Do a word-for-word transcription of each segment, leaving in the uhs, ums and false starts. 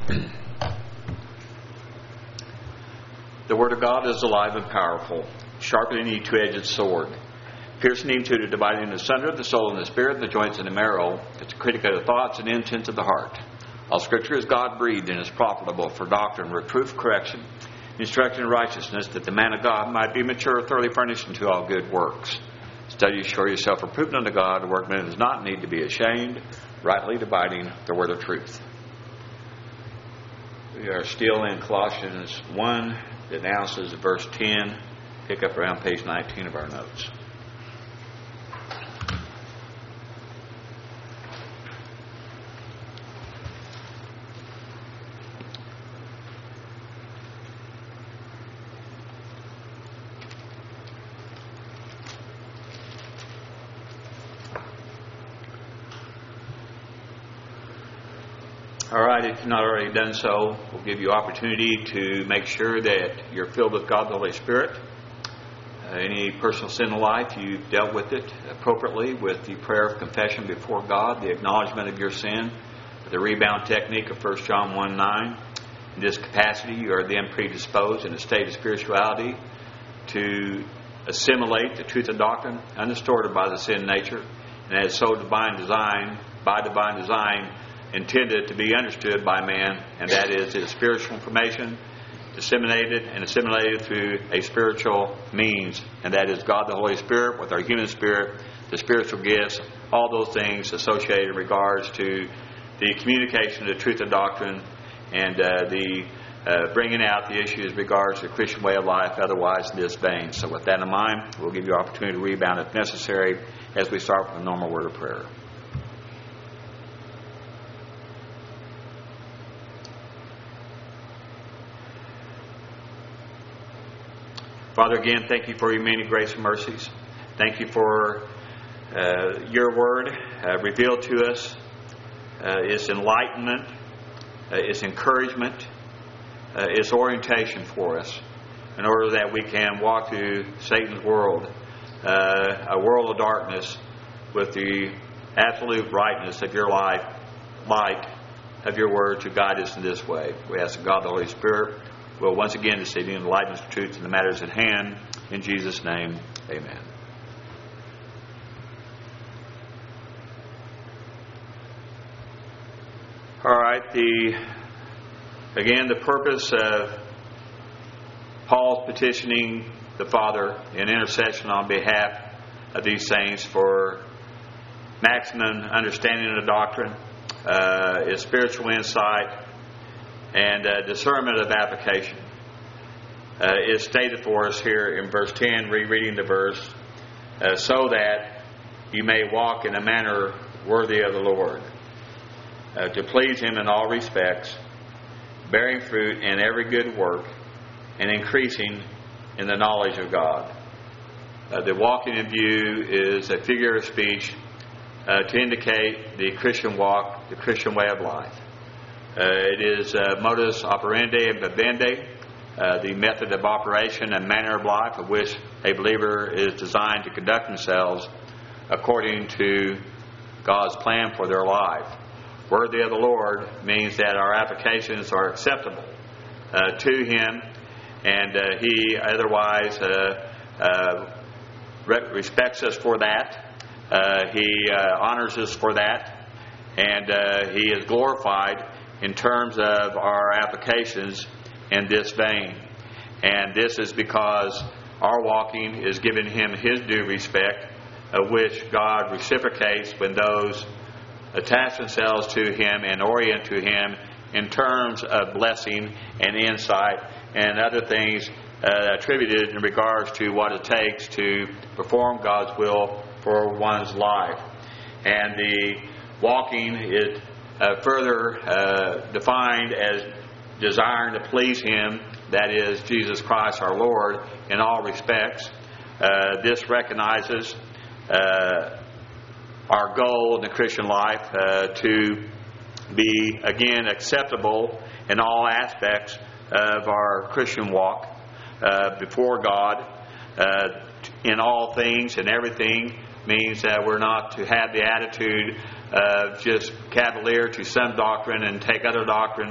The Word of God is alive and powerful, sharper than any two-edged sword, piercing into the dividing asunder of the soul and the spirit, the joints and the marrow. It's a critic of the thoughts and intents of the heart. All Scripture is God-breathed and is profitable for doctrine, reproof, correction, instruction in righteousness, that the man of God might be mature, thoroughly furnished unto all good works. Study to show yourself approved unto God, a workman who does not need to be ashamed, rightly dividing the word of truth. We are still in Colossians one, that announces verse ten. Pick up around page nineteen of our notes. All right, if you've not already done so, we'll give you opportunity to make sure that you're filled with God the Holy Spirit. Uh, any personal sin in life, you've dealt with it appropriately with the prayer of confession before God, the acknowledgement of your sin, the rebound technique of First John one nine. In this capacity, you are then predisposed in a state of spirituality to assimilate the truth of doctrine, undistorted by the sin nature, and as so divine design, by divine design, intended to be understood by man, and that is his spiritual information disseminated and assimilated through a spiritual means, and that is God the Holy Spirit with our human spirit, the spiritual gifts, all those things associated in regards to the communication of the truth of doctrine and uh, the uh, bringing out the issues in regards to the Christian way of life, otherwise in this vein. So with that in mind, we'll give you opportunity to rebound if necessary as we start with a normal word of prayer. Father, again, thank you for your many grace and mercies. Thank you for uh, your word uh, revealed to us. Uh, its enlightenment, uh, its encouragement, uh, its orientation for us in order that we can walk through Satan's world, uh, a world of darkness, with the absolute brightness of your life, light of your word to guide us in this way. We ask God the Holy Spirit will once again deceive you in the lightness of truth in the matters at hand. In Jesus' name, amen. All right, the again, the purpose of Paul's petitioning the Father in intercession on behalf of these saints for maximum understanding of the doctrine, uh, is spiritual insight, and uh, discernment of application uh, is stated for us here in verse ten, rereading the verse, uh, so that you may walk in a manner worthy of the Lord, uh, to please Him in all respects, bearing fruit in every good work, and increasing in the knowledge of God. Uh, the walking in view is a figure of speech uh, to indicate the Christian walk, the Christian way of life. Uh, it is uh, modus operandi and vivendi, uh, the method of operation and manner of life of which a believer is designed to conduct themselves according to God's plan for their life. Worthy of the Lord means that our applications are acceptable uh, to Him, and uh, He otherwise uh, uh, re- respects us for that. Uh, he uh, honors us for that, and uh, He is glorified in terms of our applications in this vein. And this is because our walking is giving Him His due respect, of which God reciprocates when those attach themselves to Him and orient to Him in terms of blessing and insight and other things uh, attributed in regards to what it takes to perform God's will for one's life. And the walking is Uh, further uh, defined as desiring to please Him, that is Jesus Christ our Lord, in all respects. Uh, this recognizes uh, our goal in the Christian life uh, to be, again, acceptable in all aspects of our Christian walk uh, before God. Uh, in all things and everything means that we're not to have the attitude of just cavalier to some doctrine and take other doctrine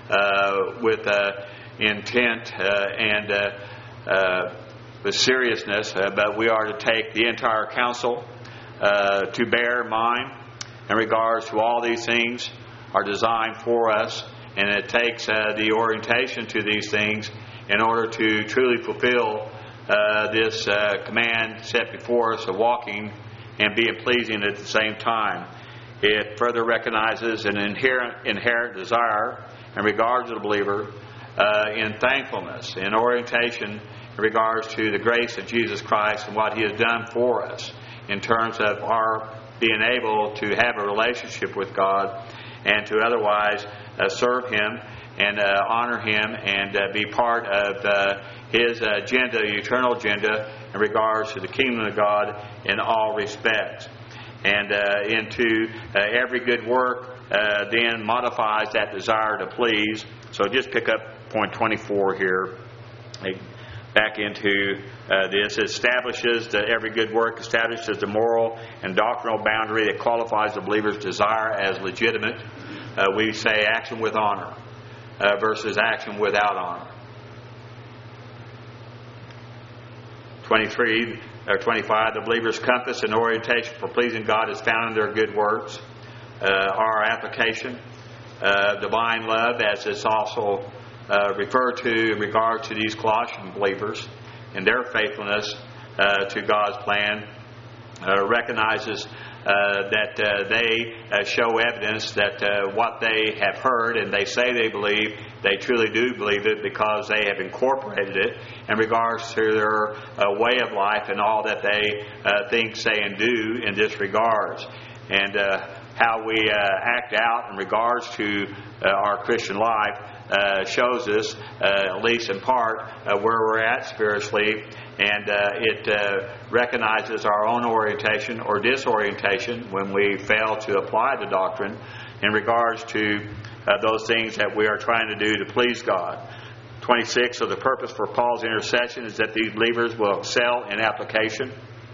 uh, with uh, intent uh, and uh, uh, with seriousness, uh, but we are to take the entire counsel uh, to bear in mind in regards to all these things are designed for us, and it takes uh, the orientation to these things in order to truly fulfill uh, this uh, command set before us of walking and being pleasing at the same time. It further recognizes an inherent, inherent desire in regards to the believer uh, in thankfulness, in orientation in regards to the grace of Jesus Christ and what He has done for us in terms of our being able to have a relationship with God and to otherwise uh, serve Him and uh, honor Him and uh, be part of uh, His agenda, the eternal agenda, in regards to the kingdom of God in all respects. And uh, into uh, every good work uh, then modifies that desire to please. So just pick up point twenty-four here. Back into uh, this. It establishes that every good work establishes the moral and doctrinal boundary that qualifies the believer's desire as legitimate. Uh, we say action with honor uh, versus action without honor. twenty-three or twenty-five, the believer's compass and orientation for pleasing God is found in their good works. Uh, our application, uh, divine love, as it's also uh, referred to in regard to these Colossian believers and their faithfulness uh, to God's plan, uh, recognizes uh, that uh, they uh, show evidence that uh, what they have heard and they say they believe, they truly do believe it because they have incorporated it in regards to their uh, way of life and all that they uh, think, say, and do in this regards. And uh, how we uh, act out in regards to uh, our Christian life uh, shows us, uh, at least in part, uh, where we're at spiritually, and uh, it uh, recognizes our own orientation or disorientation when we fail to apply the doctrine in regards to uh, those things that we are trying to do to please God. twenty-six, so the purpose for Paul's intercession is that these believers will excel in application.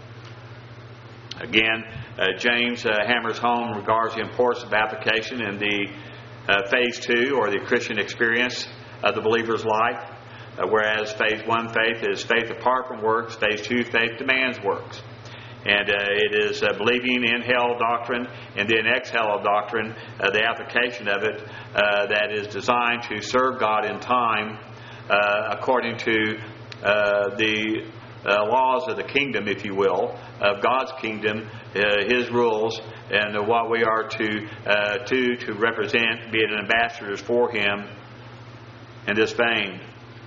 Again, uh, James uh, hammers home in regards to the importance of application in the uh, phase two, or the Christian experience of the believer's life. Uh, whereas phase one faith is faith apart from works, phase two faith demands works. And uh, it is uh, believing in hell doctrine and then exhale doctrine, uh, the application of it, uh, that is designed to serve God in time uh, according to uh, the uh, laws of the kingdom, if you will, of God's kingdom, uh, His rules, and uh, what we are to, uh, to, to represent, be it ambassadors for Him in this vein.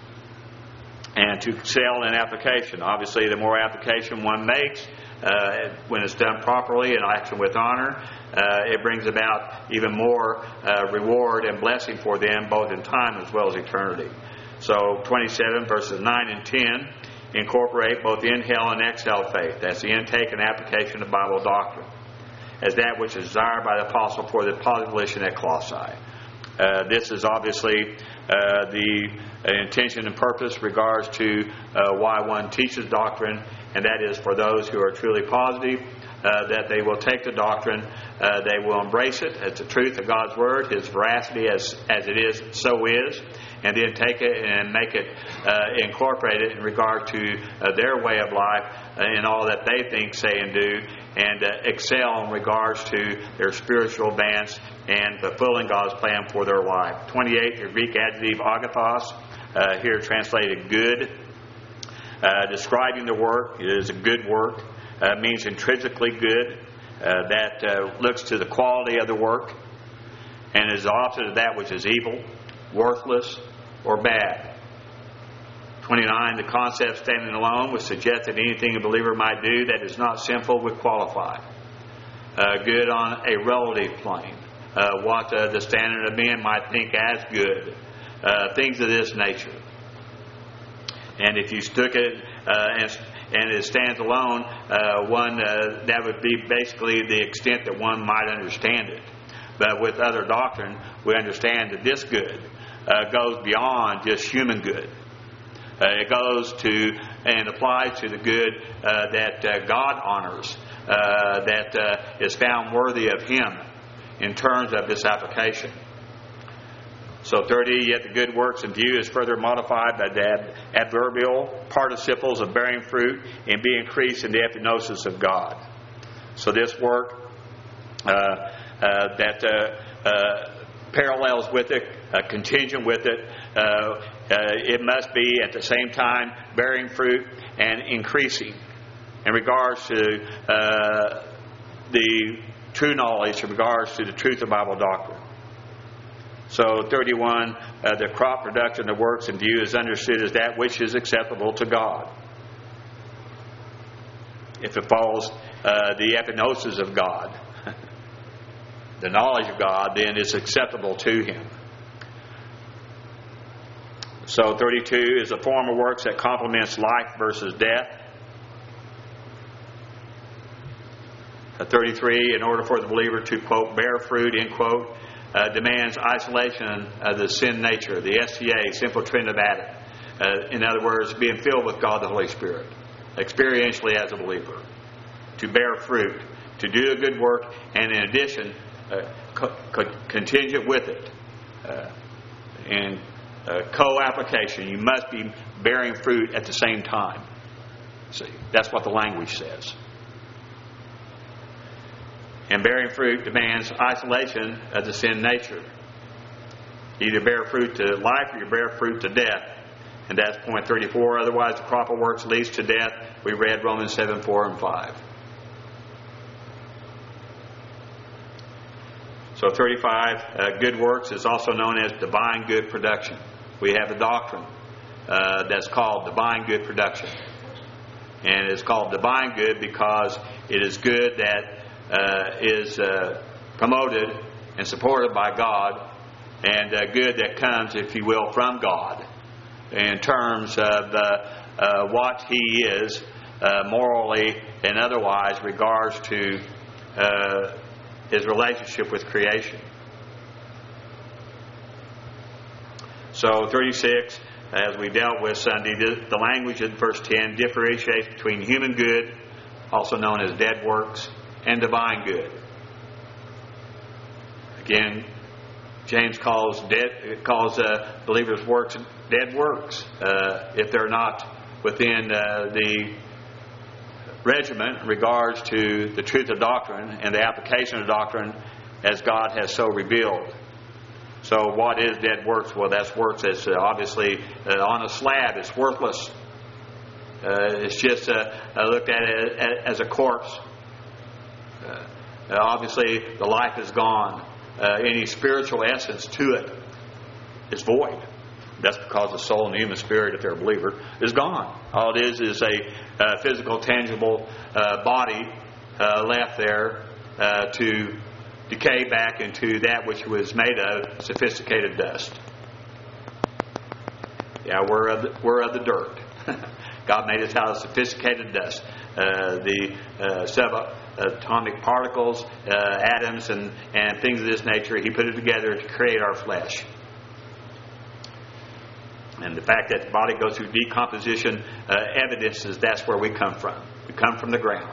And to excel in application. Obviously, the more application one makes, uh, when it's done properly and action with honor, uh, it brings about even more uh, reward and blessing for them, both in time as well as eternity. So, twenty-seven, verses nine and ten, incorporate both inhale and exhale faith. That's the intake and application of Bible doctrine, as that which is desired by the apostle for the population at Colossae. Uh, this is obviously uh, the intention and purpose regards to uh, why one teaches doctrine, and that is for those who are truly positive uh, that they will take the doctrine, uh, they will embrace it as the truth of God's Word, His veracity as, as it is, so is, and then take it and make it, uh, incorporate it in regard to uh, their way of life uh, in all that they think, say, and do, and uh, excel in regards to their spiritual advance and fulfilling God's plan for their life. twenty-eight, the Greek adjective agathos, uh, here translated good, uh, describing the work. It is a good work. Uh, means intrinsically good, uh, that uh, looks to the quality of the work and is the opposite of that which is evil, worthless, or bad. twenty-nine, the concept standing alone would suggest that anything a believer might do that is not sinful would qualify. Uh, good on a relative plane. Uh, what uh, the standard of men might think as good. Uh, things of this nature. And if you took it uh, and, and it stands alone, uh, one uh, that would be basically the extent that one might understand it. But with other doctrine, we understand that this good uh, goes beyond just human good. Uh, it goes to and applies to the good uh, that uh, God honors, uh, that uh, is found worthy of Him in terms of this application. So thirty, yet the good works in view is further modified by the adverbial participles of bearing fruit and be increased in the epignosis of God. So this work uh, uh, that uh, uh, parallels with it, uh, contingent with it, uh, uh, it must be at the same time bearing fruit and increasing in regards to uh, the true knowledge, in regards to the truth of Bible doctrine. So thirty-one, uh, the crop production of works in view is understood as that which is acceptable to God. If it follows uh, the epignosis of God, the knowledge of God, then it's acceptable to Him. So thirty-two is a form of works that complements life versus death. Uh, thirty-three, in order for the believer to, quote, bear fruit, end quote, uh, demands isolation of the sin nature, the S T A, simple trinomatic. Uh, in other words, being filled with God the Holy Spirit, experientially as a believer, to bear fruit, to do a good work, and in addition, uh, co- co- contingent with it, uh, and uh, co-application. You must be bearing fruit at the same time. See, that's what the language says. And bearing fruit demands isolation of the sin nature. You either bear fruit to life or you bear fruit to death. And that's point thirty-four. Otherwise, the crop of works leads to death. We read Romans seven, four and five. So thirty-five, uh, good works is also known as divine good production. We have a doctrine uh, that's called divine good production. And it's called divine good because it is good that uh, is uh, promoted and supported by God, and uh, good that comes, if you will, from God in terms of uh, uh, what He is uh, morally and otherwise regards to uh, His relationship with creation. So thirty-six, as we dealt with Sunday, the, the language in verse ten differentiates between human good, also known as dead works, and divine good. Again, James calls dead calls uh, believers' works dead works uh, if they're not within uh, the regiment in regards to the truth of doctrine and the application of doctrine as God has so revealed. So what is dead works? Well, that's works that's uh, obviously uh, on a slab. It's worthless. Uh, it's just uh, uh, looked at it as a corpse. Uh, obviously, the life is gone. Uh, any spiritual essence to it is void. That's because the soul and the human spirit, if they're a believer, is gone. All it is is a uh, physical, tangible uh, body uh, left there uh, to decay back into that which was made of sophisticated dust. Yeah, we're of the, we're of the dirt. God made us out of sophisticated dust. Uh, the uh, subatomic particles, uh, atoms, and, and things of this nature, He put it together to create our flesh. And the fact that the body goes through decomposition uh, evidences that's where we come from. We come from the ground.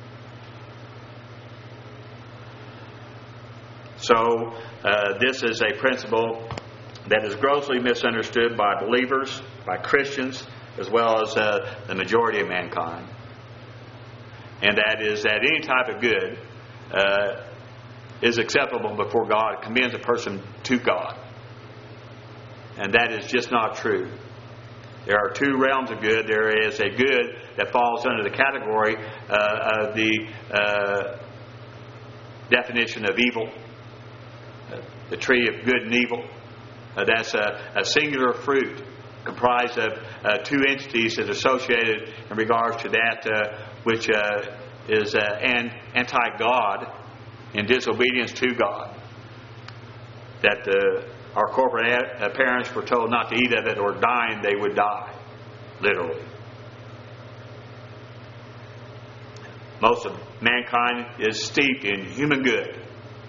So uh, this is a principle that is grossly misunderstood by believers, by Christians, as well as uh, the majority of mankind. And that is that any type of good uh, is acceptable before God. It commends a person to God. And that is just not true. There are two realms of good. There is a good that falls under the category uh, of the uh, definition of evil, uh, the tree of good and evil. Uh, that's a, a singular fruit comprised of uh, two entities that are associated in regards to that uh, which uh, is uh, an, anti-God in disobedience to God. That uh, our corporate parents were told not to eat of it, or dying they would die, literally. Most of mankind is steeped in human good.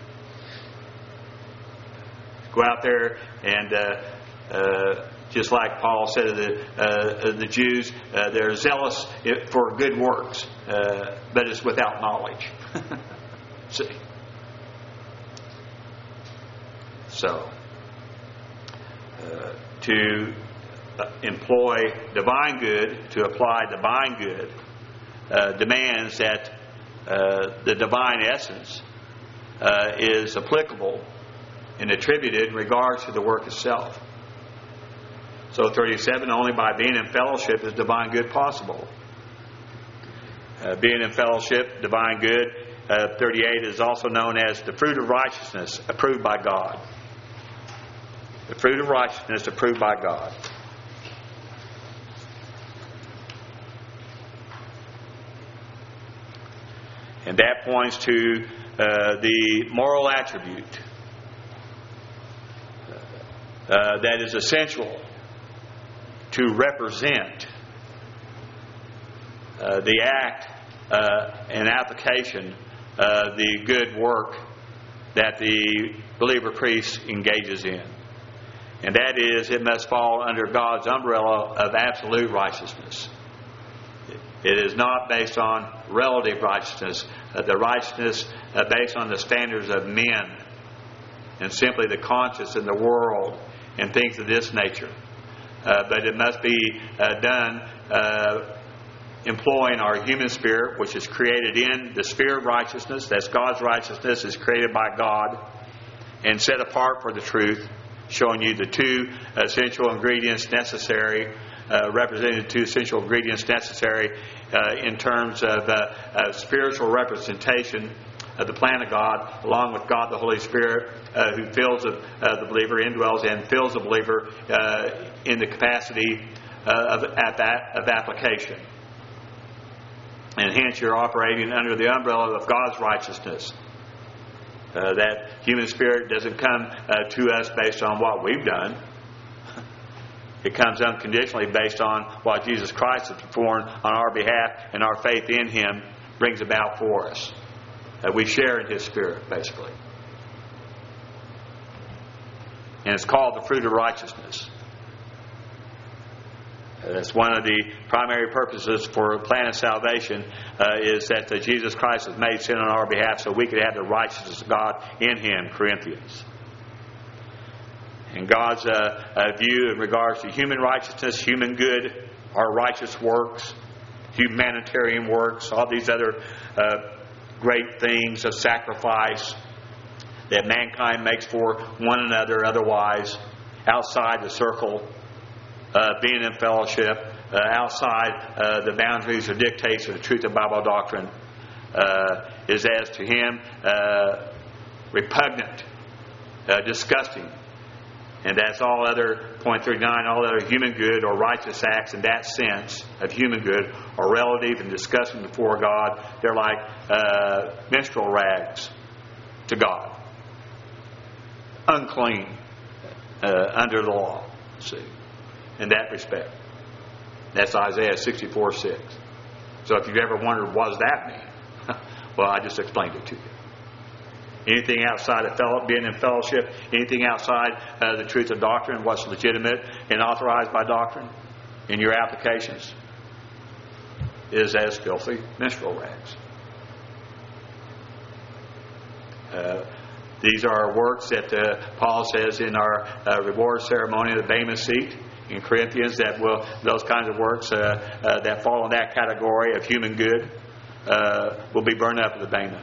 Go out there and uh, uh, just like Paul said of the, uh, of the Jews, uh, they're zealous for good works, uh, but it's without knowledge. See? So, uh, to uh, employ divine good, to apply divine good, uh, demands that uh, the divine essence uh, is applicable and attributed in regards to the work itself. So thirty-seven, only by being in fellowship is divine good possible. Uh, being in fellowship, divine good. Uh, thirty-eight is also known as the fruit of righteousness approved by God. The fruit of righteousness approved by God. And that points to uh, the moral attribute uh, that is essential to represent uh, the act uh, and application uh, the good work that the believer priest engages in. And that is, it must fall under God's umbrella of absolute righteousness. It is not based on relative righteousness, uh, the righteousness uh, based on the standards of men and simply the conscience in the world and things of this nature. Uh, but it must be uh, done uh, employing our human spirit, which is created in the sphere of righteousness. That's God's righteousness, is created by God and set apart for the truth, showing you the two essential ingredients necessary, uh, representing the two essential ingredients necessary uh, in terms of uh, uh, spiritual representation of the plan of God, along with God the Holy Spirit, uh, who fills the, uh, the believer, indwells and fills the believer uh, in the capacity uh, of, at that, of application. And hence you're operating under the umbrella of God's righteousness. Uh, that human spirit doesn't come uh, to us based on what we've done. It comes unconditionally based on what Jesus Christ has performed on our behalf, and our faith in Him brings about for us. Uh, we share in His Spirit, basically. And it's called the fruit of righteousness. Uh, that's one of the primary purposes for the plan of salvation, uh, is that uh, Jesus Christ has made sin on our behalf so we could have the righteousness of God in Him, Corinthians. And God's uh, uh, view in regards to human righteousness, human good, our righteous works, humanitarian works, all these other uh, great things of sacrifice that mankind makes for one another otherwise, outside the circle, uh, being in fellowship, uh, outside uh, the boundaries or dictates of the truth of Bible doctrine, uh, is as to him uh, repugnant, uh, disgusting. And that's all other, point thirty-nine, all other human good or righteous acts in that sense of human good are relative and disgusting before God. They're like uh, menstrual rags to God. Unclean uh, under the law, see, in that respect. That's Isaiah sixty-four six. So if you've ever wondered what does that mean, well, I just explained it to you. Anything outside of fellow, being in fellowship, anything outside uh, the truth of doctrine, what's legitimate and authorized by doctrine in your applications, is as filthy menstrual rags. Uh, these are works that uh, Paul says in our uh, reward ceremony of the Bema seat in Corinthians, that will those kinds of works uh, uh, that fall in that category of human good uh, will be burned up at the Bema.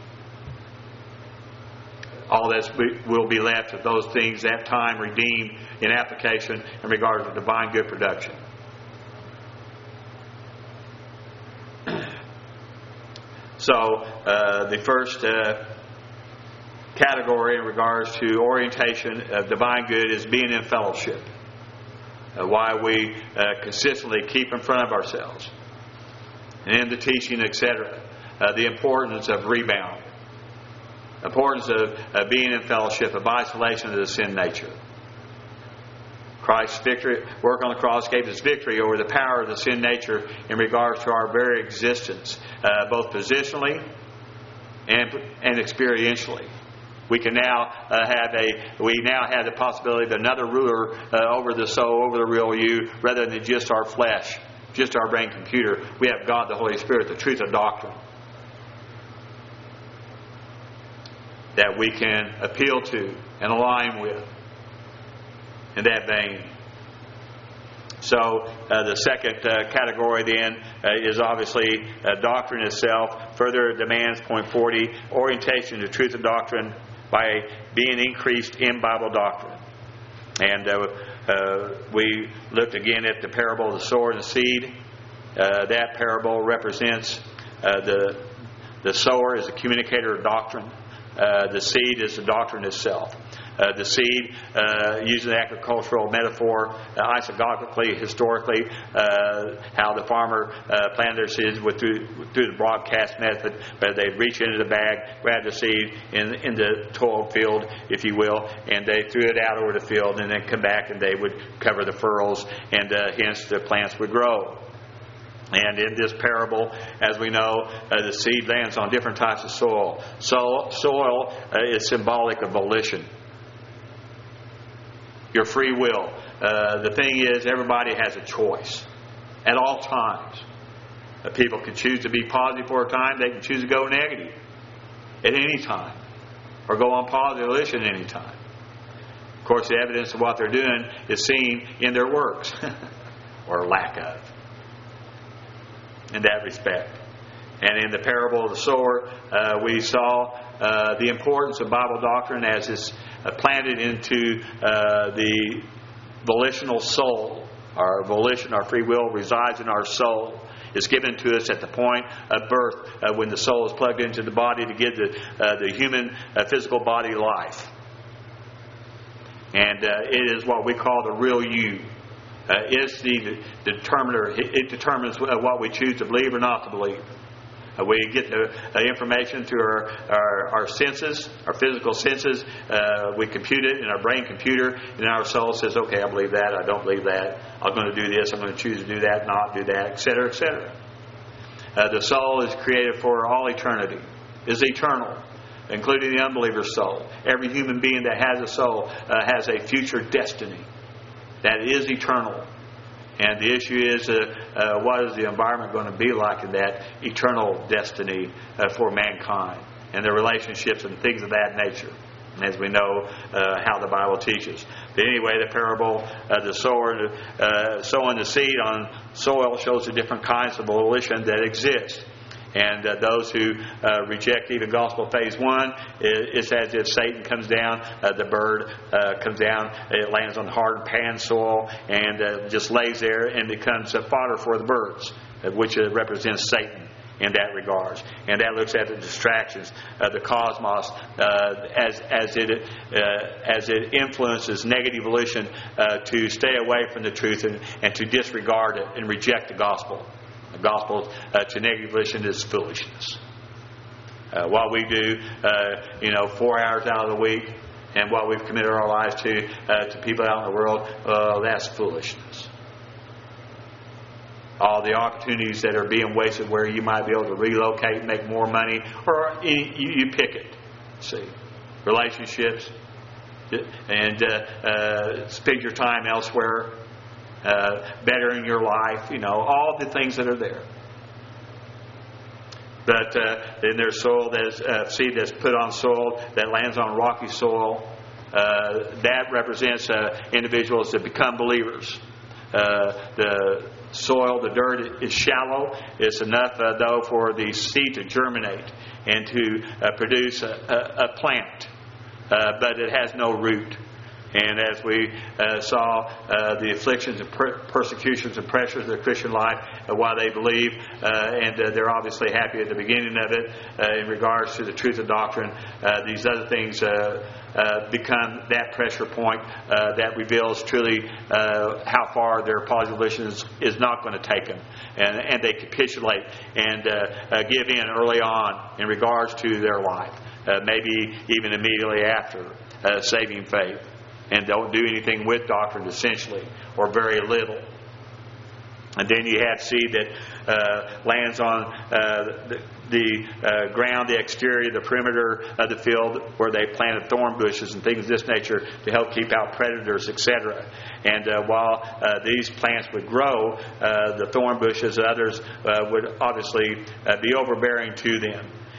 All this will be left of those things that time redeemed in application in regard to divine good production. So uh, the first uh, category in regards to orientation of divine good is being in fellowship. Uh, why we uh, consistently keep in front of ourselves and in the teaching, et cetera. Uh, the importance of rebound. Importance of uh, being in fellowship, of isolation of the sin nature. Christ's victory, work on the cross gave us victory over the power of the sin nature in regards to our very existence, uh, both positionally and and experientially. We can now uh, have a we now have the possibility of another ruler uh, over the soul, over the real you, rather than just our flesh, just our brain computer. We have God, the Holy Spirit, the truth of doctrine, that we can appeal to and align with in that vein. So uh, the second uh, category then uh, is obviously uh, doctrine itself. Further demands, point forty, orientation to truth and doctrine by being increased in Bible doctrine. And uh, uh, we looked again at the parable of the sower and the seed. Uh, that parable represents uh, the the sower is a communicator of doctrine. Uh, the seed is the doctrine itself. Uh, the seed, uh, using the agricultural metaphor, uh, isogogically, historically, uh, how the farmer uh, planted their seeds with through, through the broadcast method, but they'd reach into the bag, grab the seed in, in the toiled field, if you will, and they threw it out over the field, and then come back and they would cover the furrows, and uh, hence the plants would grow. And in this parable, as we know, uh, the seed lands on different types of soil. So, soil uh, is symbolic of volition. Your free will. Uh, the thing is, everybody has a choice at all times. Uh, people can choose to be positive for a time. They can choose to go negative at any time, or go on positive volition at any time. Of course, the evidence of what they're doing is seen in their works, or lack of, in that respect. And in the parable of the sower, uh, we saw uh, the importance of Bible doctrine as it's uh, planted into uh, the volitional soul. Our volition, our free will, resides in our soul. It's given to us at the point of birth, uh, when the soul is plugged into the body to give the uh, the human uh, physical body life. And uh, it is what we call the real you. Uh, it's the, the determiner. It, it determines what we choose to believe or not to believe. Uh, we get the uh, information through our, our, our senses, our physical senses. Uh, we compute it in our brain computer, and our soul says, okay, I believe that, I don't believe that, I'm going to do this, I'm going to choose to do that, not do that, et cetera, et cetera. Uh, the soul is created for all eternity, is eternal, including the unbeliever's soul. Every human being that has a soul uh, has a future destiny that is eternal. And the issue is, uh, uh, what is the environment going to be like in that eternal destiny uh, for mankind, and their relationships and things of that nature, and as we know uh, how the Bible teaches. But anyway, the parable of uh, the sower uh, sowing the seed on soil shows the different kinds of volition that exist. And uh, those who uh, reject even gospel phase one, it, it's as if Satan comes down, uh, the bird uh, comes down, it lands on hard pan soil, and uh, just lays there and becomes a fodder for the birds, uh, which uh, represents Satan in that regards. And that looks at the distractions of the cosmos uh, as as it uh, as it influences negative volition uh, to stay away from the truth and, and to disregard it and reject the gospel. The gospel uh, to negative volition is foolishness. Uh, what we do, uh, you know, four hours out of the week, and what we've committed our lives to, uh, to people out in the world, uh, that's foolishness. All the opportunities that are being wasted where you might be able to relocate and make more money, or you, you pick it. See, relationships, and uh, uh, spend your time elsewhere. Uh, bettering your life, you know, all the things that are there. But uh, in their soil, there's uh, seed that's put on soil that lands on rocky soil. Uh, that represents uh, individuals that become believers. Uh, the soil, the dirt is shallow. It's enough, uh, though, for the seed to germinate and to uh, produce a, a, a plant. Uh, but it has no root. And as we uh, saw uh, the afflictions and per- persecutions and pressures of the Christian life, uh, while they believe, uh, and uh, they're obviously happy at the beginning of it uh, in regards to the truth of doctrine, uh, these other things uh, uh, become that pressure point uh, that reveals truly uh, how far their positive volition is, is not going to take them. And, and they capitulate and uh, uh, give in early on in regards to their life, uh, maybe even immediately after uh, saving faith. And don't do anything with doctrine, essentially, or very little. And then you have seed that uh, lands on uh, the, the uh, ground, the exterior, the perimeter of the field, where they planted thorn bushes and things of this nature to help keep out predators, et cetera. And uh, while uh, these plants would grow, uh, the thorn bushes and others uh, would obviously uh, be overbearing to them.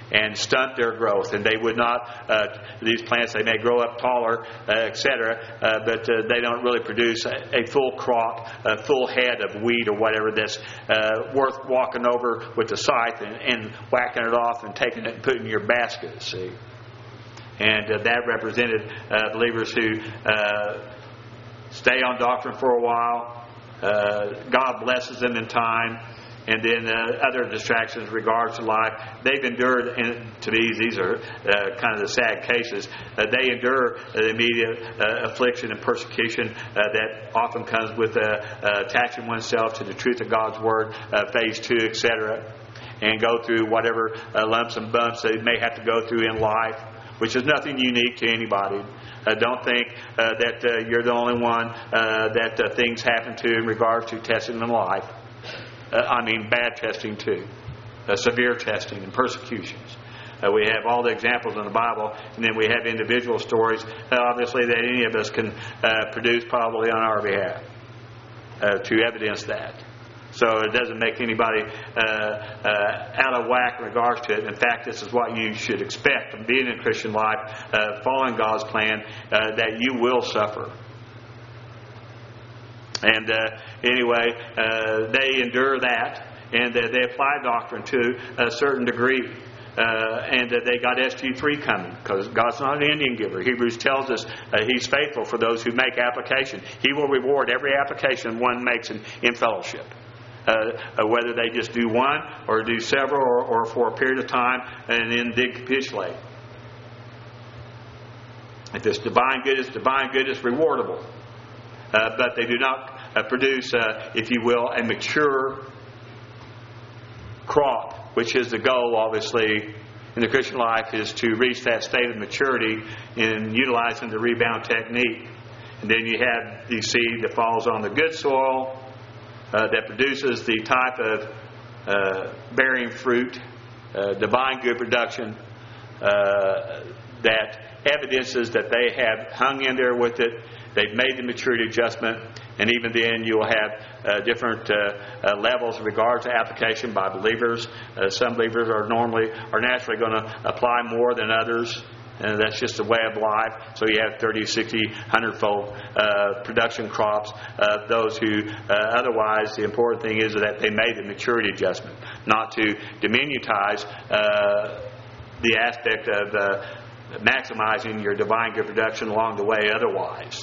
and stunt their growth. And they would not, uh, these plants, they may grow up taller, uh, et cetera, uh, but uh, they don't really produce a, a full crop, a full head of wheat or whatever that's uh, worth walking over with the scythe and, and whacking it off and taking it and putting in your basket, see. And uh, that represented uh, believers who uh, stay on doctrine for a while. Uh, God blesses them in time. And then uh, other distractions in regards to life. They've endured, and to these, these are uh, kind of the sad cases. Uh, they endure the immediate uh, affliction and persecution uh, that often comes with uh, uh, attaching oneself to the truth of God's Word, uh, phase two, et cetera, and go through whatever uh, lumps and bumps they may have to go through in life, which is nothing unique to anybody. Uh, don't think uh, that uh, you're the only one uh, that uh, things happen to in regards to testing in life. Uh, I mean bad testing too, uh, severe testing and persecutions. Uh, we have all the examples in the Bible, and then we have individual stories, uh, obviously, that any of us can uh, produce probably on our behalf uh, to evidence that. So it doesn't make anybody uh, uh, out of whack in regards to it. In fact, this is what you should expect from being in Christian life, uh, following God's plan, uh, that you will suffer. And uh, anyway, uh, they endure that, and uh, they apply doctrine to a certain degree. Uh, and uh, they got S G three coming, because God's not an Indian giver. Hebrews tells us uh, He's faithful for those who make application. He will reward every application one makes in, in fellowship. Uh, uh, whether they just do one, or do several, or, or for a period of time, and then did capitulate. If it's divine goodness, divine goodness rewardable. Uh, but they do not uh, produce, uh, if you will, a mature crop, which is the goal, obviously, in the Christian life, is to reach that state of maturity in utilizing the rebound technique. And then you have the seed that falls on the good soil, uh, that produces the type of uh, bearing fruit, uh, divine good production, uh, that evidences that they have hung in there with it. They've made the maturity adjustment, and even then you'll have uh, different uh, uh, levels in regards to application by believers. Uh, some believers are normally, are naturally going to apply more than others, and that's just the way of life. So you have thirty, sixty, one hundred fold uh, production crops. Uh, those who uh, otherwise, the important thing is that they made the maturity adjustment, not to diminutize uh, the aspect of uh, maximizing your divine good production along the way otherwise.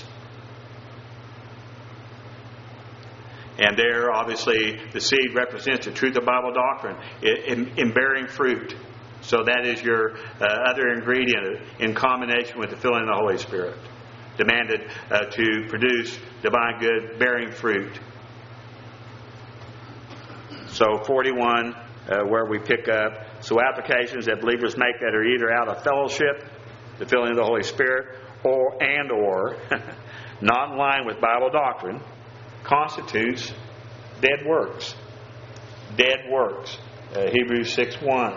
And there, obviously, the seed represents the truth of Bible doctrine in, in bearing fruit. So that is your uh, other ingredient in combination with the filling of the Holy Spirit, demanded uh, to produce divine good bearing fruit. So forty-one, uh, where we pick up, so applications that believers make that are either out of fellowship, the filling of the Holy Spirit, or and or not in line with Bible doctrine, constitutes dead works. Dead works. Uh, Hebrews six one.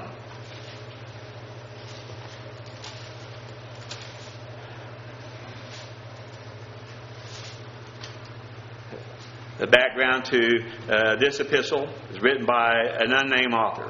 The background to uh, this epistle is written by an unnamed author.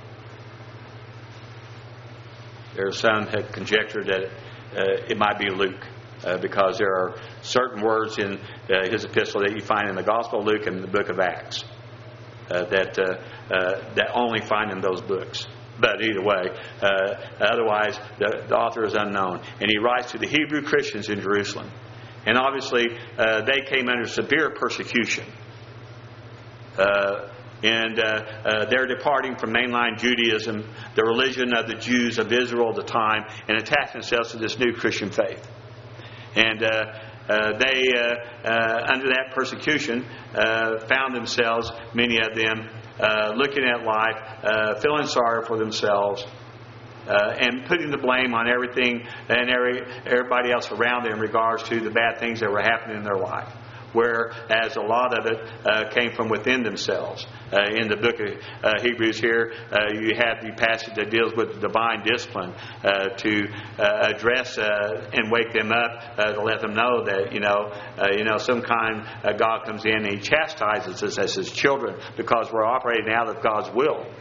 There are some had conjectured that uh, it might be Luke, uh, because there are certain words in uh, his epistle that you find in the Gospel of Luke and the book of Acts uh, that uh, uh, that only find in those books. But either way, uh, otherwise the, the author is unknown, and he writes to the Hebrew Christians in Jerusalem. And obviously, uh, they came under severe persecution. Uh, and uh, uh, they're departing from mainline Judaism, the religion of the Jews of Israel at the time, and attaching themselves to this new Christian faith. And uh, uh, they, uh, uh, under that persecution, uh, found themselves, many of them, uh, looking at life, uh, feeling sorry for themselves, Uh, and putting the blame on everything and every, everybody else around them in regards to the bad things that were happening in their life. Whereas a lot of it uh, came from within themselves. Uh, in the book of uh, Hebrews here, uh, you have the passage that deals with divine discipline uh, to uh, address uh, and wake them up uh, to let them know that, you know, uh, you know, some kind uh, God comes in and He chastises us as His children because we're operating out of God's will.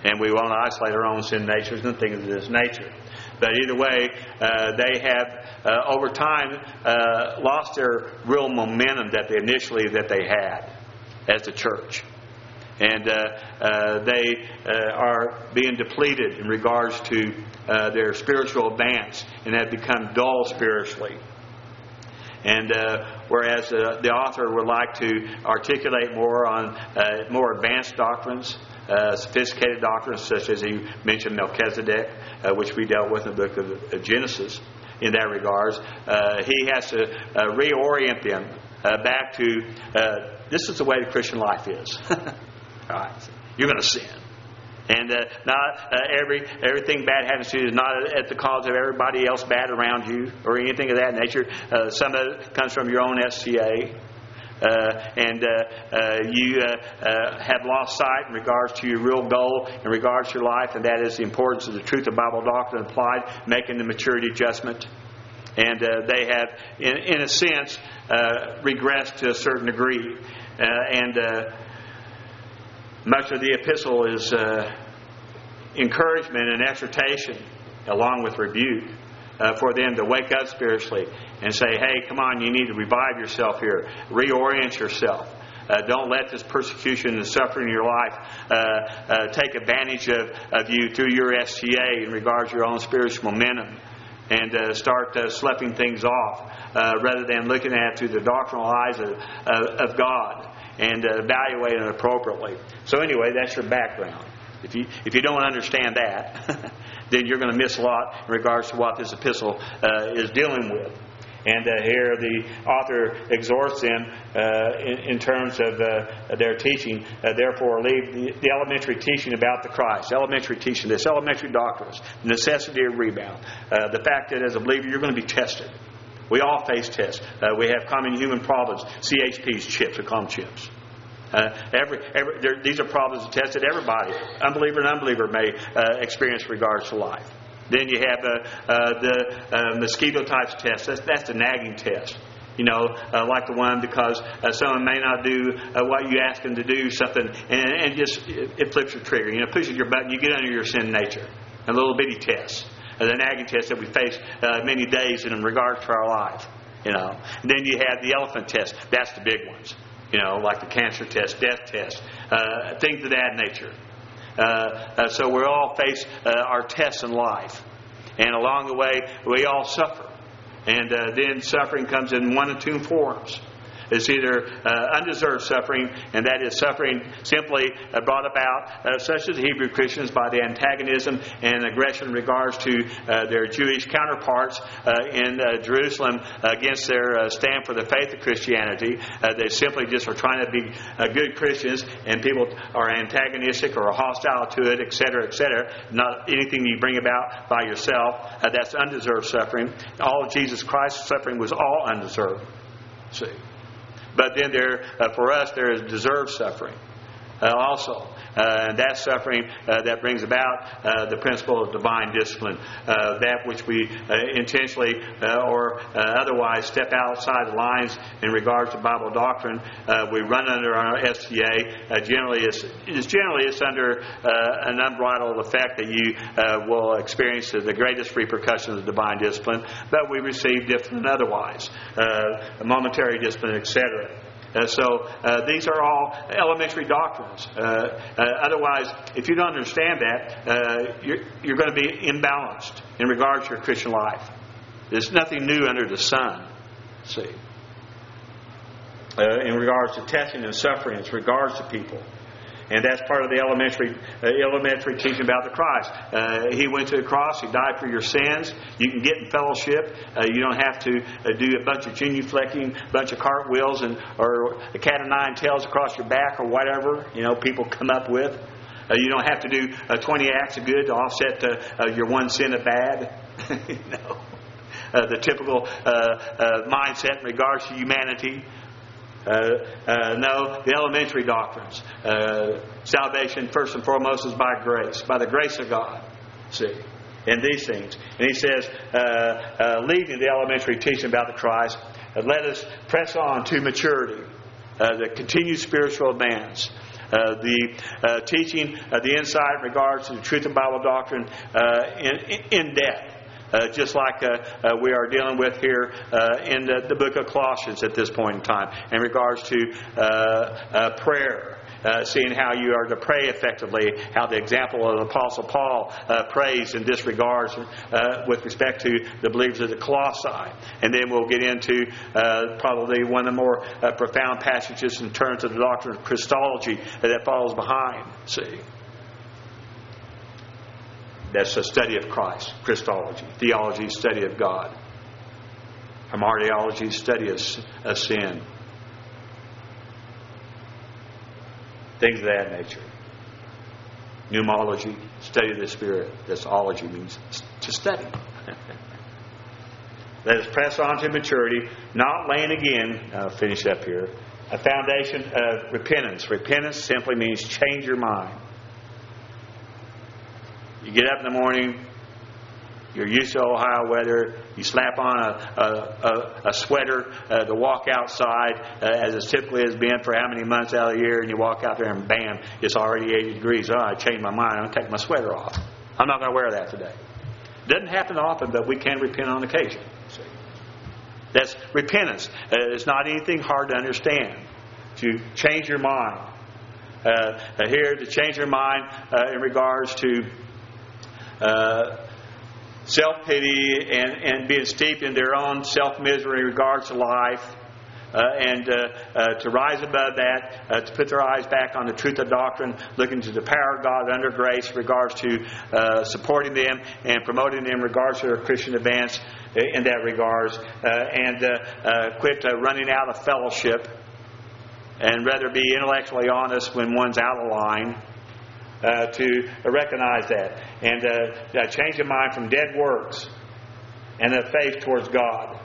And we want to isolate our own sin natures and things of this nature. But either way, uh, they have, uh, over time, uh, lost their real momentum that they initially that they had as the church. And uh, uh, they uh, are being depleted in regards to uh, their spiritual advance and have become dull spiritually. And uh, whereas uh, the author would like to articulate more on uh, more advanced doctrines, uh, sophisticated doctrines, such as he mentioned Melchizedek, uh, which we dealt with in the book of Genesis in that regards, uh, he has to uh, reorient them uh, back to uh, this is the way the Christian life is. All right, you're going to sin. And uh, not uh, every everything bad happens to you is not at the cause of everybody else bad around you or anything of that nature. Uh, some of it comes from your own S C A. Uh, and uh, uh, you uh, uh, have lost sight in regards to your real goal, in regards to your life, and that is the importance of the truth of Bible doctrine applied, making the maturity adjustment. And uh, they have, in, in a sense, uh, regressed to a certain degree. Uh, and uh, much of the epistle is uh, encouragement and exhortation, along with rebuke, uh, for them to wake up spiritually and say, hey, come on, you need to revive yourself here. Reorient yourself. Uh, don't let this persecution and suffering in your life uh, uh, take advantage of, of you through your S T A in regards to your own spiritual momentum. And uh, start uh, sloughing things off uh, rather than looking at it through the doctrinal eyes of, uh, of God and uh, evaluating it appropriately. So anyway, that's your background. If you if you don't understand that, then you're going to miss a lot in regards to what this epistle uh, is dealing with. And uh, here the author exhorts them uh, in, in terms of uh, their teaching. Uh, therefore, leave the, the elementary teaching about the Christ, elementary teaching, this elementary doctrines, necessity of rebound, uh, the fact that as a believer you're going to be tested. We all face tests. Uh, we have common human problems. C H Ps, chips, we call them chips. Uh, every, every, these are problems that tested everybody. Unbeliever and unbeliever may uh, experience in regards to life. Then you have uh, uh, the uh, mosquito types test. That's, that's the nagging test. You know, uh, like the one because uh, someone may not do uh, what you ask them to do, something, and, and just it, it flips your trigger. You know, pushes your button. You get under your sin nature. A little bitty test. Uh, the nagging test that we face uh, many days in regard to our life. You know, and then you have the elephant test. That's the big ones. You know, like the cancer test, death test, uh, things of that nature. Uh, uh, so we all face uh, our tests in life. And along the way, we all suffer. And uh, then suffering comes in one of two forms. It's either uh, undeserved suffering, and that is suffering simply uh, brought about, uh, such as the Hebrew Christians, by the antagonism and aggression in regards to uh, their Jewish counterparts uh, in uh, Jerusalem against their uh, stand for the faith of Christianity. Uh, they simply just are trying to be uh, good Christians, and people are antagonistic or hostile to it, et cetera, et cetera. Not anything you bring about by yourself. Uh, that's undeserved suffering. All of Jesus Christ's suffering was all undeserved. See. But then there, uh, for us, there is deserved suffering uh, also. Uh, and that suffering uh, that brings about uh, the principle of divine discipline. Uh, that which we uh, intentionally uh, or uh, otherwise step outside the lines in regards to Bible doctrine. Uh, we run under our S T A. Uh, generally, it's, it's generally it's under uh, an unbridled effect that you uh, will experience the greatest repercussions of divine discipline. But we receive discipline otherwise, uh, momentary discipline, et cetera. Uh, so uh, these are all elementary doctrines. Uh, uh, otherwise, if you don't understand that, uh, you're, you're going to be imbalanced in regards to your Christian life. There's nothing new under the sun. See, uh, in regards to testing and suffering, in regards to people. And that's part of the elementary uh, elementary teaching about the Christ. Uh, he went to the cross. He died for your sins. You can get in fellowship. Uh, you don't have to uh, do a bunch of genuflecting, a bunch of cartwheels, and or a cat of nine tails across your back or whatever, you know, people come up with. Uh, you don't have to do uh, twenty acts of good to offset uh, uh, your one sin of bad. you know, uh, the typical uh, uh, mindset in regards to humanity. Uh, uh, no, the elementary doctrines. Uh, salvation, first and foremost, is by grace, by the grace of God. See, and these things. And he says, uh, uh, leaving the elementary teaching about the Christ, uh, let us press on to maturity, uh, the continued spiritual advance. Uh, the uh, teaching, uh, the insight in regards to the truth of Bible doctrine uh, in, in depth. Uh, just like uh, uh, we are dealing with here uh, in the, the book of Colossians at this point in time in regards to uh, uh, prayer. Uh, seeing how you are to pray effectively, how the example of the Apostle Paul uh, prays and disregards uh, with respect to the believers of the Colossae. And then we'll get into uh, probably one of the more uh, profound passages in terms of the doctrine of Christology that follows behind. See? That's a study of Christ. Christology. Theology, study of God. Hamartiology, study of, of sin. Things of that nature. Pneumology, study of the Spirit. That's ology means to study. Let us press on to maturity, not laying again, I'll finish up here, a foundation of repentance. Repentance simply means change your mind. You get up in the morning, you're used to Ohio weather, you slap on a, a, a, a sweater uh, to walk outside, uh, as it typically has been for how many months out of the year, and you walk out there and bam, it's already eighty degrees. Oh, I changed my mind, I'm going to take my sweater off. I'm not going to wear that today. Doesn't happen often, but we can repent on occasion. See? That's repentance. Uh, it's not anything hard to understand. To change your mind. Uh, here, to change your mind uh, in regards to uh, self-pity and, and being steeped in their own self-misery in regards to life. Uh, and uh, uh, to rise above that, uh, to put their eyes back on the truth of doctrine, looking to the power of God under grace in regards to uh, supporting them and promoting them in regards to their Christian advance in that regards, uh, and uh, uh, quit uh, running out of fellowship, and rather be intellectually honest when one's out of line, uh, to recognize that, and uh, uh, change your mind from dead works and a faith towards God.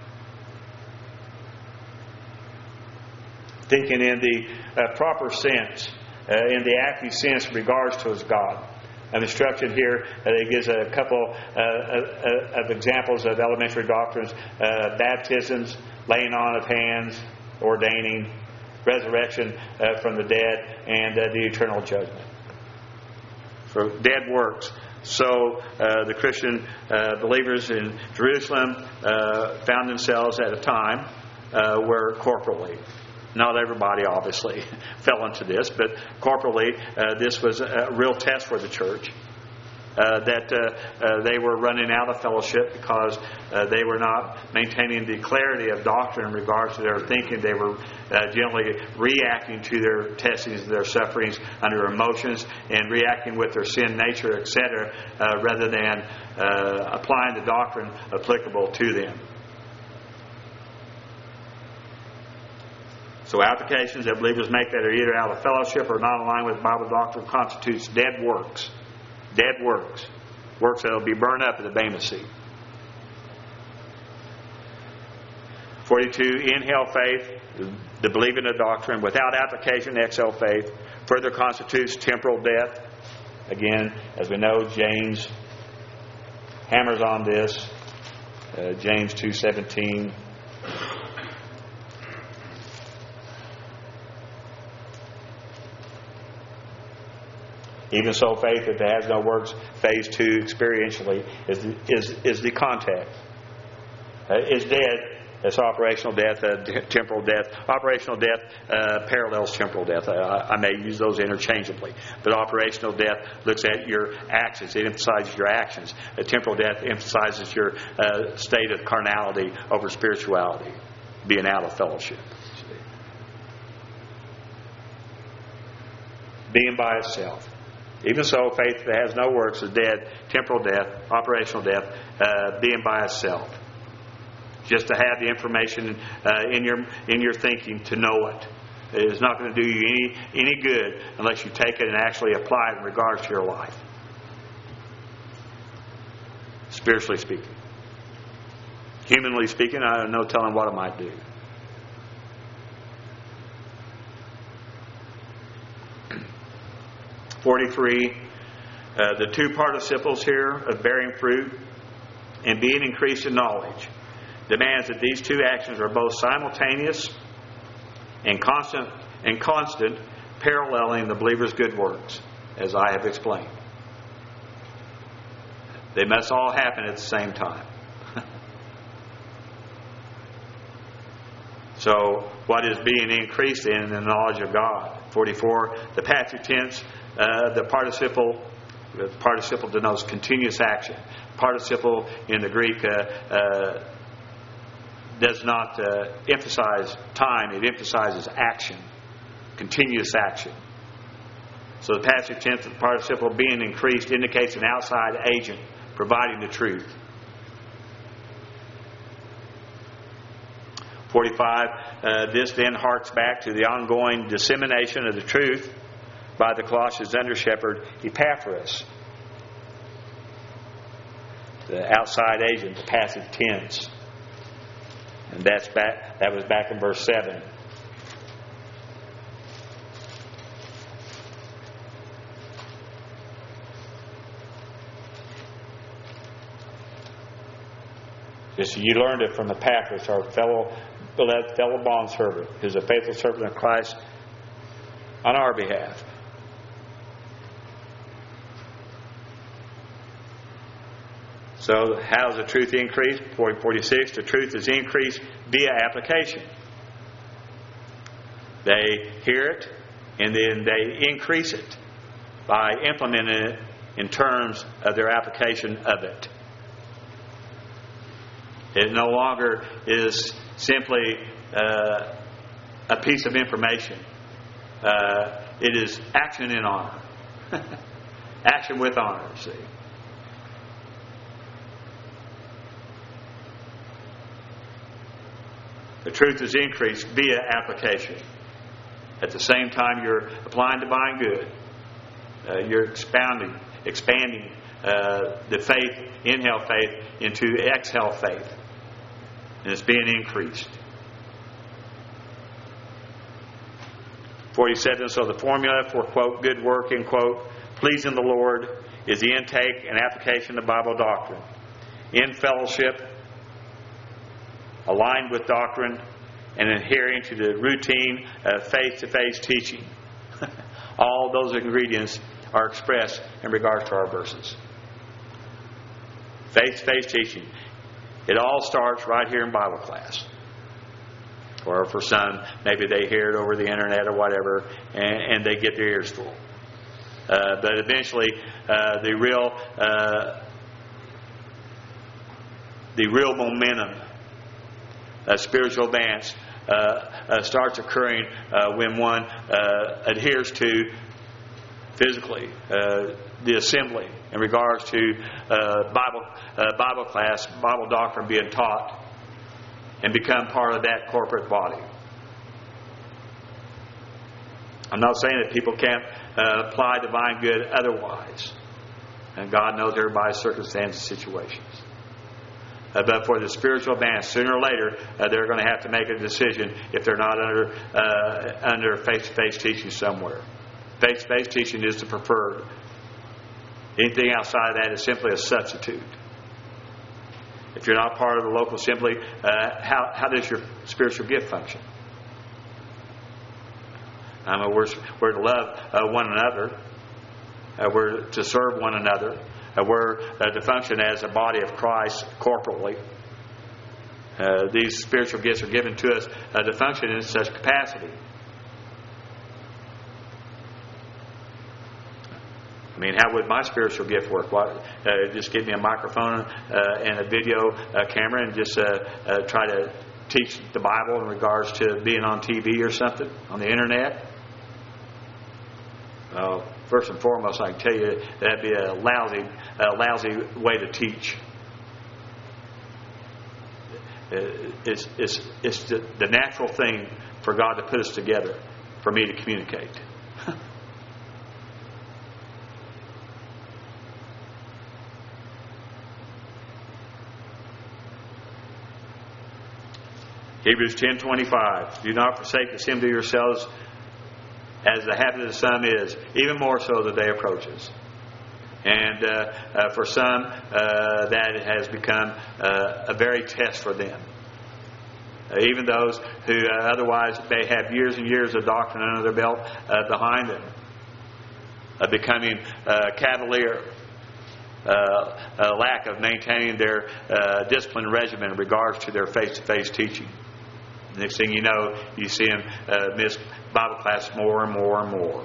Thinking in the uh, proper sense, uh, in the active sense in regards to his God. An instruction here uh, it gives a couple uh, uh, of examples of elementary doctrines: uh, baptisms, laying on of hands, ordaining, resurrection uh, from the dead, and uh, the eternal judgment. For dead works. So uh, the Christian uh, believers in Jerusalem uh, found themselves at a time uh, where corporately, not everybody obviously fell into this, but corporately uh, this was a real test for the church. Uh, that uh, uh, they were running out of fellowship because uh, they were not maintaining the clarity of doctrine in regards to their thinking. They were uh, generally reacting to their testings, their sufferings under emotions, and reacting with their sin nature, et cetera, uh, rather than uh, applying the doctrine applicable to them. So applications that believers make that are either out of fellowship or not aligned with Bible doctrine constitutes dead works. Dead works. Works that will be burned up at the Bema seat. forty-two. Inhale faith, the believing of doctrine, without application, exhale faith, further constitutes temporal death. Again, as we know, James hammers on this. Uh, James two seventeen. Even so, faith, if it has no works, phase two, experientially, is is is the context. Uh, is dead. It's operational death, uh, temporal death. Operational death uh, parallels temporal death. Uh, I may use those interchangeably. But operational death looks at your actions. It emphasizes your actions. Uh, temporal death emphasizes your uh, state of carnality over spirituality, being out of fellowship. Being by itself. Even so, faith that has no works is dead, temporal death, operational death, uh, being by itself. Just to have the information uh, in your in your thinking to know it. It is not going to do you any, any good unless you take it and actually apply it in regards to your life. Spiritually speaking. Humanly speaking, I have no telling what it might do. forty-three, uh, the two participles here of bearing fruit and being increased in knowledge demands that these two actions are both simultaneous and constant and constant paralleling the believer's good works, as I have explained. They must all happen at the same time. So, what is being increased in the knowledge of God? forty-four, the passive tense, uh, the participle, the participle denotes continuous action. Participle in the Greek uh, uh, does not uh, emphasize time, it emphasizes action, continuous action. So the passive tense of the participle being increased indicates an outside agent providing the truth. forty-five, uh, this then harks back to the ongoing dissemination of the truth by the Colossians under shepherd Epaphras. The outside agent, the passive tense. And that's back that was back in verse seven. Just you learned it from Epaphras, our fellow beloved fellow bondservant, who's a faithful servant of Christ on our behalf. So, how is the truth increased? forty-six, the truth is increased via application. They hear it, and then they increase it by implementing it in terms of their application of it. It no longer is simply uh, a piece of information. Uh, it is action in honor. Action with honor, see. The truth is increased via application. At the same time, you're applying divine good. Uh, you're expounding, expanding uh, the faith, inhale faith, into exhale faith. And it's being increased. forty-seven, so the formula for, quote, good work, end quote, pleasing the Lord is the intake and application of Bible doctrine. In fellowship, aligned with doctrine, and adhering to the routine of face-to-face teaching. All those ingredients are expressed in regards to our verses. Face-to-face teaching. It all starts right here in Bible class. Or for some, maybe they hear it over the internet or whatever, and, and they get their ears full. Uh, but eventually, uh, the real uh, the real momentum, uh, spiritual advance, uh, uh, starts occurring uh, when one uh, adheres to physically uh, the assembly in regards to uh, Bible uh, Bible class, Bible doctrine being taught, and become part of that corporate body. I'm not saying that people can't uh, apply divine good otherwise, and God knows everybody's circumstances and situations. Uh, but for the spiritual advance, sooner or later, uh, they're going to have to make a decision if they're not under uh, under face-to-face teaching somewhere. Face-to-face teaching is the preferred. Anything outside of that is simply a substitute. If you're not part of the local assembly, uh, how how does your spiritual gift function? I mean, we're we're to love uh, one another. Uh, we're to serve one another. Uh, we're uh, to function as a body of Christ corporately. Uh, these spiritual gifts are given to us uh, to function in such capacity. I mean, how would my spiritual gift work? What, uh, just give me a microphone uh, and a video uh, camera and just uh, uh, try to teach the Bible in regards to being on T V or something on the internet? Uh, first and foremost, I can tell you that'd be a lousy, a lousy way to teach. It's, it's, it's the, the natural thing for God to put us together for me to communicate. Hebrews ten twenty-five. Do not forsake the assembly of yourselves, as the habit of the some is, even more so the day approaches. And uh, uh, for some, uh, that has become uh, a very test for them. Uh, even those who uh, otherwise may have years and years of doctrine under their belt uh, behind them, uh, becoming uh, cavalier, uh, a lack of maintaining their uh, discipline regimen in regards to their face-to-face teaching. Next thing you know, you see them uh, miss Bible class more and more and more.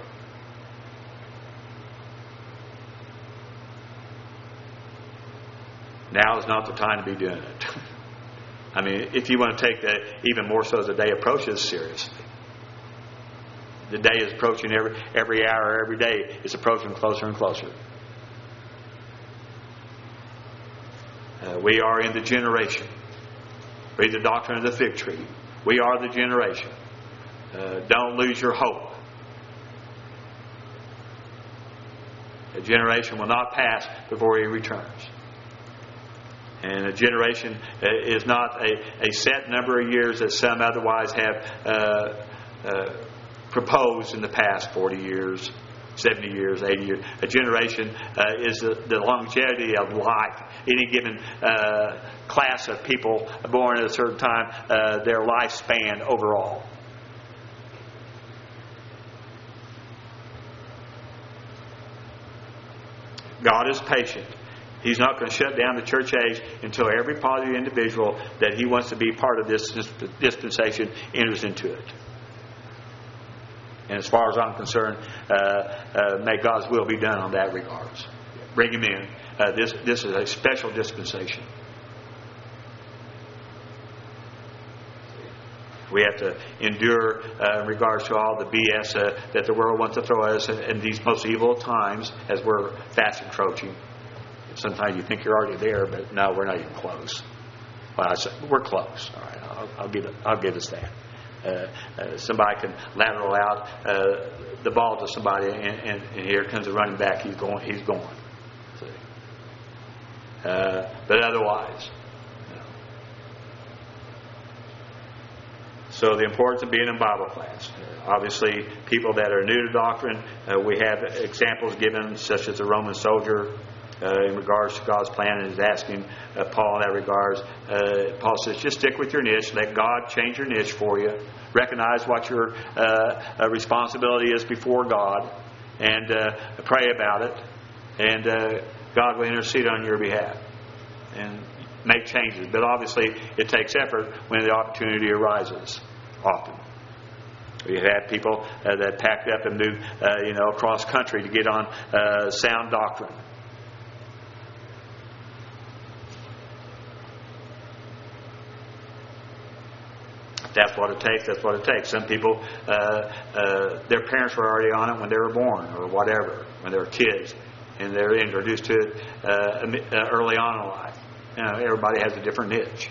Now is not the time to be doing it. I mean, if you want to take that even more so as the day approaches seriously. The day is approaching every every hour, every day. It's approaching closer and closer. Uh, we are in the generation. Read the doctrine of the fig tree. We are the generation. Uh, don't lose your hope. A generation will not pass before He returns. And a generation is not a, a set number of years that some otherwise have uh, uh, proposed in the past, forty years, seventy years, eighty years. A generation uh, is the, the longevity of life. Any given uh, class of people born at a certain time, uh, their lifespan overall. God is patient. He's not going to shut down the church age until every positive individual that He wants to be part of this dispensation enters into it. And as far as I'm concerned, uh, uh, may God's will be done on that regards. Bring Him in. Uh, this this is a special dispensation. We have to endure uh, in regards to all the B S uh, that the world wants to throw at us in, in these most evil times as we're fast approaching. Sometimes you think you're already there, but no, we're not even close. Well, I said, we're close. All right, I'll, I'll give it. I'll give us that. Uh, uh, somebody can lateral out uh, the ball to somebody, and, and, and here comes the running back. He's going. He's going. See? Uh, but otherwise, you know. So the importance of being in Bible class. Uh, obviously, people that are new to doctrine, uh, we have examples given, such as the Roman soldier. Uh, in regards to God's plan, and is asking uh, Paul in that regards. Uh, Paul says, just stick with your niche. Let God change your niche for you. Recognize what your uh, uh, responsibility is before God, and uh, pray about it. And uh, God will intercede on your behalf and make changes. But obviously, it takes effort when the opportunity arises. Often. We had people uh, that packed up and moved, uh, you know, across country to get on uh, sound doctrine. That's what it takes. That's what it takes. Some people, uh, uh, their parents were already on it when they were born, or whatever, when they were kids, and they were introduced to it uh, early on in life. You know, everybody has a different niche.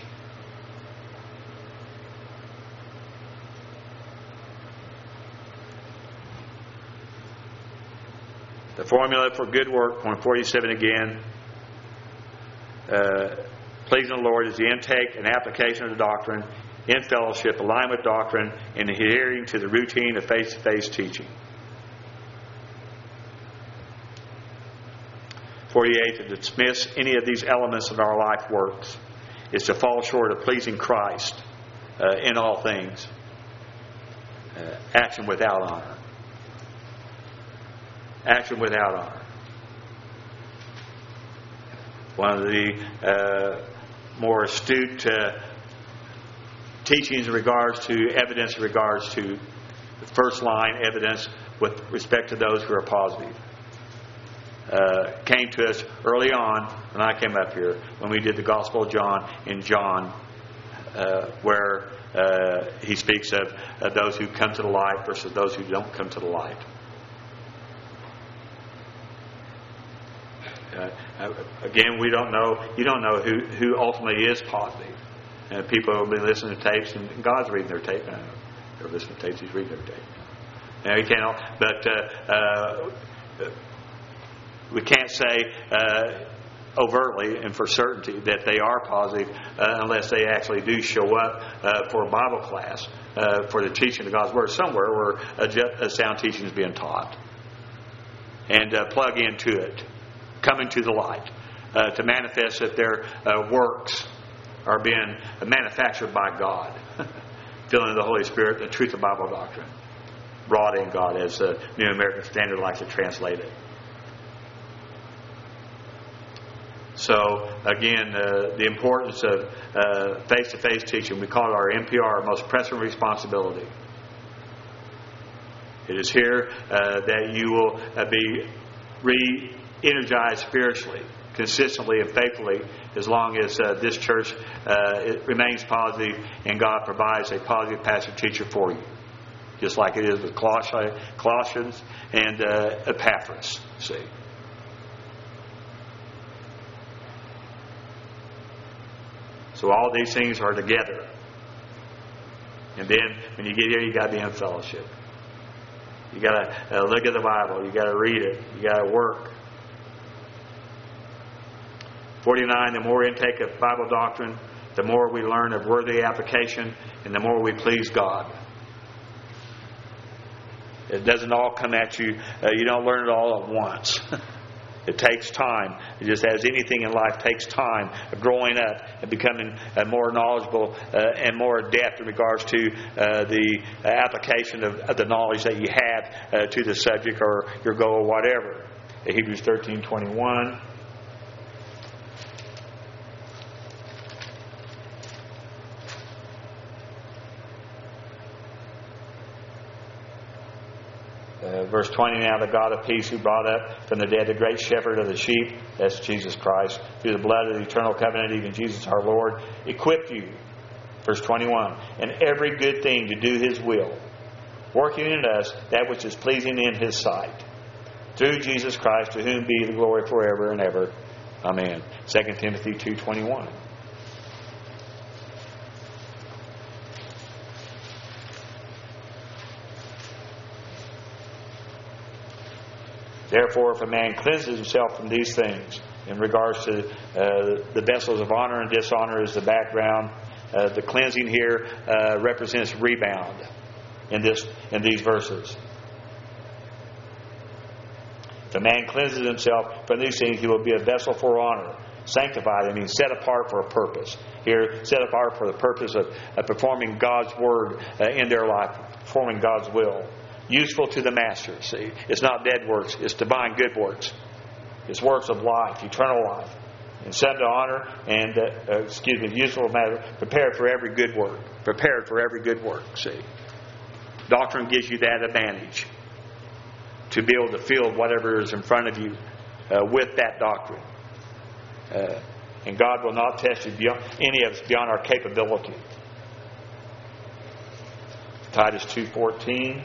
The formula for good work, point forty-seven again. Uh, pleasing the Lord is the intake and application of the doctrine in fellowship, aligned with doctrine, and adhering to the routine of face-to-face teaching. forty-eight, to dismiss any of these elements of our life works is to fall short of pleasing Christ uh, in all things. Uh, action without honor. Action without honor. One of the uh, more astute uh, teachings in regards to evidence in regards to the first line evidence with respect to those who are positive. Uh, came to us early on when I came up here, when we did the Gospel of John in John, uh, where uh, he speaks of uh, those who come to the light versus those who don't come to the light. Uh, again, we don't know. You don't know who, who ultimately is positive. Uh, people will be listening to tapes, and God's reading their tape. Uh, they're listening to tapes. He's reading their tape. Now, you can't. But uh, uh, we can't say uh, overtly and for certainty that they are positive uh, unless they actually do show up uh, for a Bible class uh, for the teaching of God's Word somewhere where a, ju- a sound teaching is being taught, and uh, plug into it, come into the light, uh, to manifest that their uh, works are being manufactured by God. Filling in the Holy Spirit, the truth of Bible doctrine. Wrought in God, as the New American Standard likes to translate it. So, again, uh, the importance of uh, face-to-face teaching, we call it our M P R, our most pressing responsibility. It is here uh, that you will uh, be re-energized spiritually, consistently and faithfully, as long as uh, this church uh, it remains positive and God provides a positive pastor teacher for you. Just like it is with Colossians and uh, Epaphras. See? So all these things are together. And then when you get here, you got to be in fellowship. You got to uh, look at the Bible. You got to read it. You got to work. forty-nine, the more intake of Bible doctrine, the more we learn of worthy application, and the more we please God. It doesn't all come at you. Uh, you don't learn it all at once. It takes time. It just as anything in life takes time of growing up and becoming uh, more knowledgeable uh, and more adept in regards to uh, the uh, application of, of the knowledge that you have uh, to the subject or your goal or whatever. Hebrews thirteen twenty-one. Uh, verse twenty, now the God of peace who brought up from the dead the great shepherd of the sheep, that's Jesus Christ, through the blood of the eternal covenant, even Jesus our Lord, equipped you, verse twenty-one, and every good thing to do His will, working in us that which is pleasing in His sight, through Jesus Christ, to whom be the glory forever and ever. Amen. Second Timothy two twenty-one. Therefore, if a man cleanses himself from these things, in regards to uh, the vessels of honor and dishonor is the background. Uh, the cleansing here uh, represents rebound in this in these verses. If a man cleanses himself from these things, he will be a vessel for honor. Sanctified, I mean set apart for a purpose. Here, set apart for the purpose of, of performing God's word uh, in their life, performing God's will. Useful to the master. See, it's not dead works; it's divine good works. It's works of life, eternal life, and set to honor and uh, uh, excuse me, useful matter. Prepared for every good work. Prepared for every good work. See, doctrine gives you that advantage to be able to fill whatever is in front of you uh, with that doctrine. Uh, and God will not test you beyond, any of us beyond our capability. Titus two fourteen.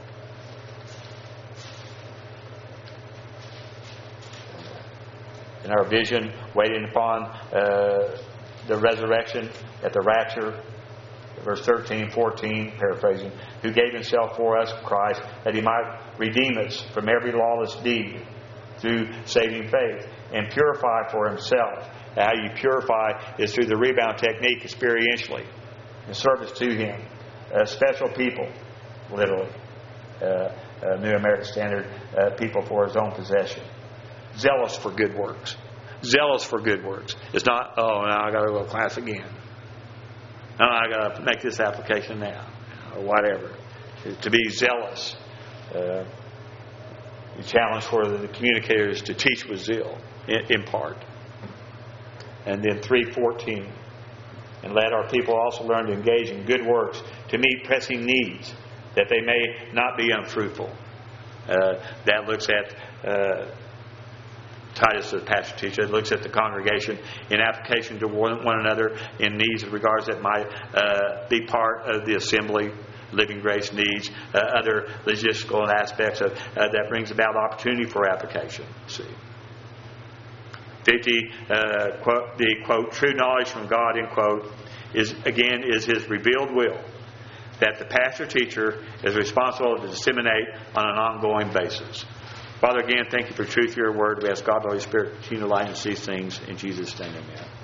In our vision, waiting upon uh, the resurrection at the rapture, verse thirteen, fourteen, paraphrasing, who gave Himself for us, Christ, that He might redeem us from every lawless deed through saving faith, and purify for Himself. How you purify is through the rebound technique experientially, in service to Him. A special people, literally. Uh, uh, New American Standard, uh, people for His own possession. Zealous for good works. Zealous for good works. It's not, oh, now I got to go to class again. Now I got to make this application now. Or whatever. To be zealous. Uh, the challenge for the communicators to teach with zeal, in, in part. And then three fourteen. And let our people also learn to engage in good works to meet pressing needs, that they may not be unfruitful. Uh, that looks at uh, Titus, the pastor teacher, looks at the congregation in application to one, one another in needs in regards that might uh, be part of the assembly, Living Grace needs, uh, other logistical aspects of uh, that brings about opportunity for application. See, fifty, uh, quote, the quote true knowledge from God, end quote, is again is His revealed will that the pastor teacher is responsible to disseminate on an ongoing basis. Father, again, thank you for truth of your word. We ask God, the Holy Spirit, continue to light us these things. In Jesus' name, amen.